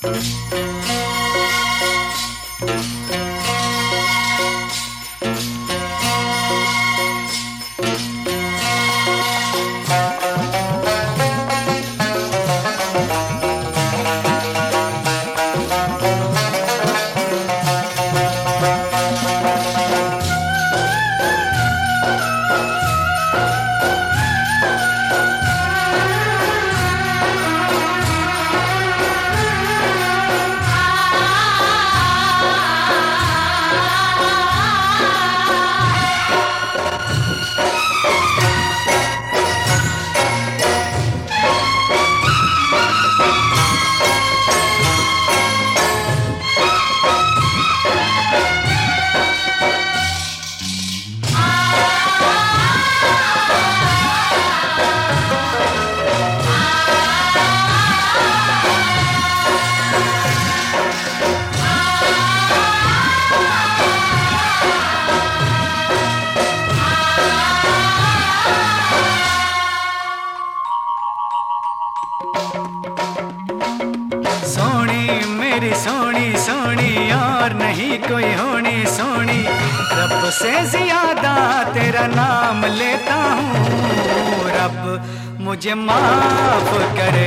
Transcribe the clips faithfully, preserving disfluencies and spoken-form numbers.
सोनी मेरी सोनी सोनी और नहीं कोई होनी सोनी, रब से ज्यादा तेरा नाम लेता हूँ। रब मुझे माफ करे,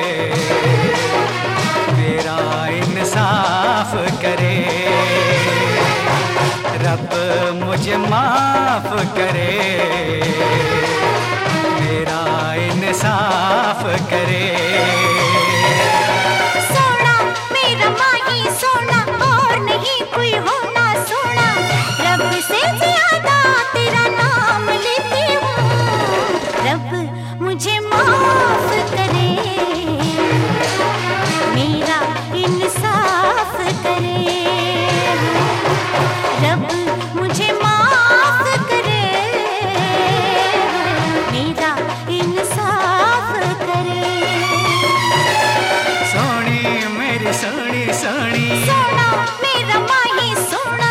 मेरा इंसाफ करे। रब मुझे माफ करे, मेरा इंसाफ करे। सोना मेरा माही सोना और नहीं कोई होना सोना, रब से ज्यादा तेरा नाम लेती हूँ। रब मुझे माफ करे, मेरा इंसाफ करे। रब मुझे माफ करे, मेरा इंसाफ करे। सोनी मेरी सोनी सोनी, सोना मेरा माही सोना।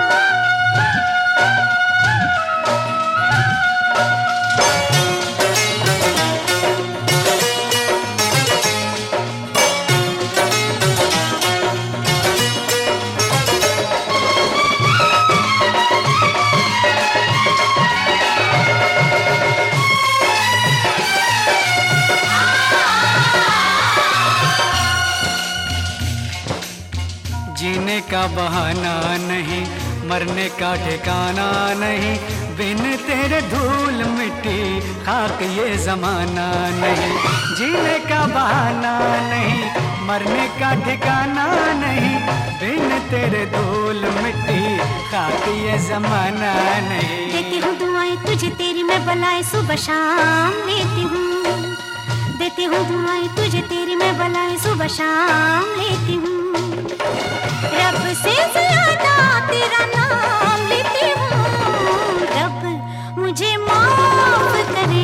जीने का बहाना नहीं, मरने का ठिकाना नहीं। बिन तेरे धूल मिट्टी खाक ये जमाना नहीं। जीने का बहाना नहीं, मरने का ठिकाना नहीं। बिन तेरे धूल मिट्टी खाक ये जमाना नहीं। देती हूँ दुआएं तुझे तेरी मैं बलाएं सुबह शाम लेती हूँ। देती हूँ दुआएं तुझे तेरी मैं बलाएं सुबह शाम लेती हूँ। रब से ज्यादा तेरा नाम लेती हूँ। रब मुझे माफ करे,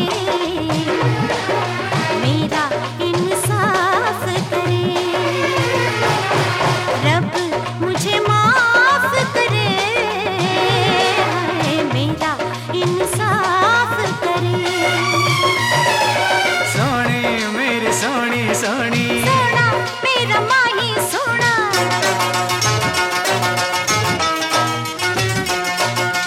मेरा इंसाफ करे। रब मुझे माफ करे, मेरा इंसाफ करे। सोनी मेरी सोनी सोनी, सोना मेरा माही सोना।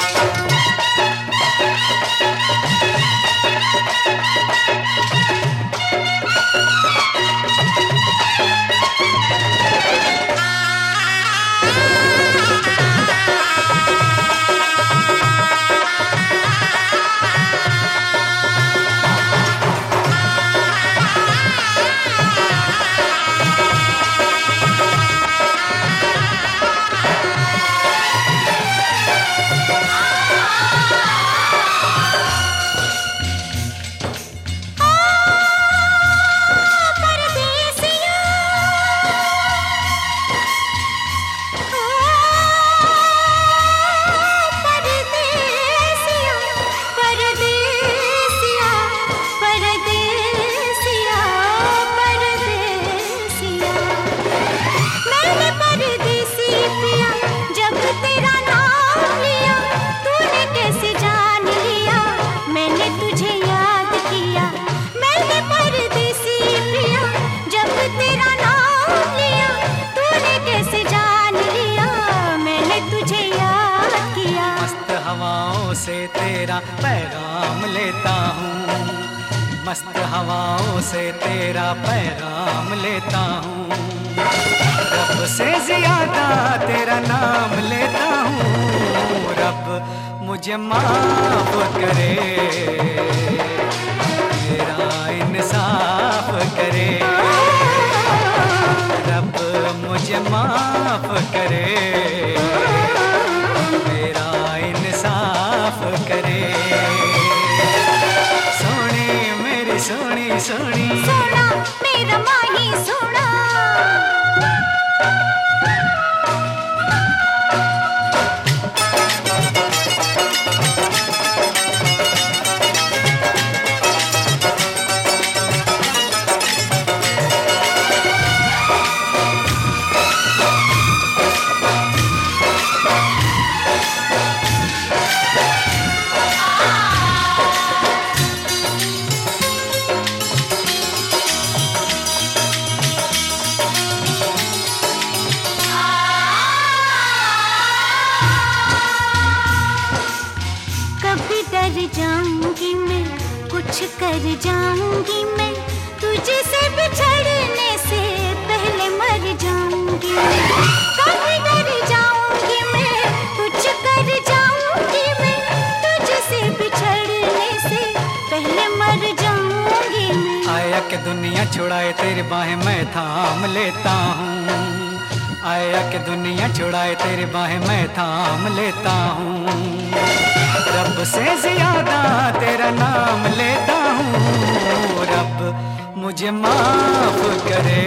मस्त हवाओं से तेरा पैगाम लेता हूँ, रब से ज्यादा तेरा नाम लेता हूँ। रब मुझे माफ करे, मेरा इंसाफ करे, रब मुझे माफ करे, मेरा इंसाफ करे। सोनी मेरी सोनी सोनी, सोना मेरा माही सोना। डर जाऊंगी मैं, कुछ कर जाऊंगी मैं, तुझसे बिछड़ने से पहले मर जाऊंगी। कभी डर जाऊंगी मैं, कुछ कर जाऊंगी मैं, तुझसे बिछड़ने से पहले मर जाऊंगी मैं। आया कि दुनिया छुड़ाए तेरी बाहें मैं थाम लेता हूँ, आया कि दुनिया छुड़ाए तेरी बाहें मैं थाम लेता हूँ। रब से ज्यादा तेरा नाम लेता हूँ, रब मुझे माफ करे,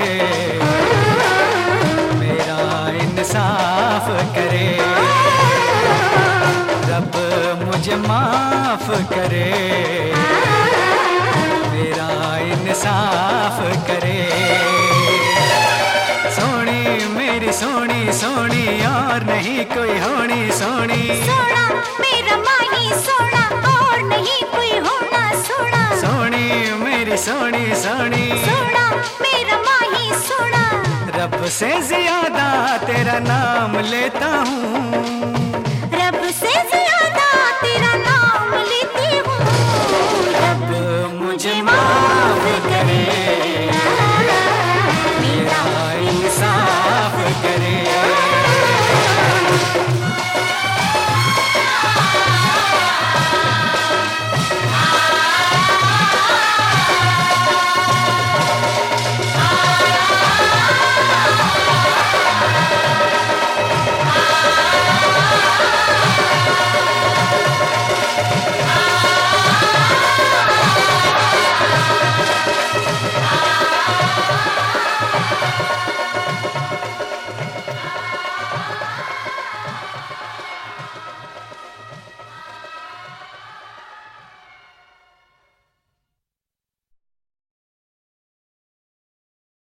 मेरा इंसाफ करे, रब मुझे माफ करे, मेरा इंसाफ करे। सोनी मेरी सोनी सोनी, और नहीं कोई होनी सोनी। सोना मेरा माही सोना, और नहीं कोई होना सोना। सोनी मेरी सोनी सोनी, सोना मेरा माही सोना। रब से ज्यादा तेरा नाम लेता हूँ, रब से ज्यादा तेरा नाम लेती हूँ। रब मुझे माफ